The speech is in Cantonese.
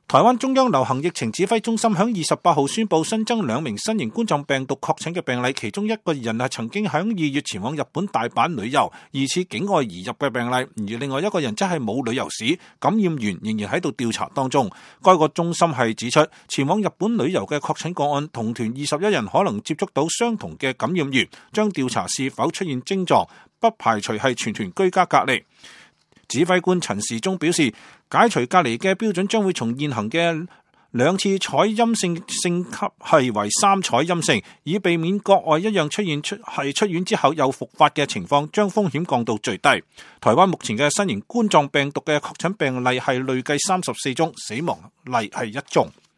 台灣中央流行疫情指揮中心響28號宣布新增2名新型冠狀病毒確診嘅病例，其中一個人係曾經響2月前往日本大阪旅遊，疑似境外移入嘅病例，而另外一個人則係冇旅遊史，感染源仍然喺度調查當中。該個中心係指出，前往日本旅遊嘅確診個案，同團21人可能接觸到相同嘅感染源，將調查是否出現症狀，不排除係全團居家隔離。指揮官陳時中表示，解除隔離嘅標準將會從現行嘅2次採陰性升級係為3採陰性，以避免國外一樣出現出院之後又復發嘅情況，將風險降到最低。台灣目前嘅新型冠狀病毒嘅確診病例係累計34宗，死亡例係1宗。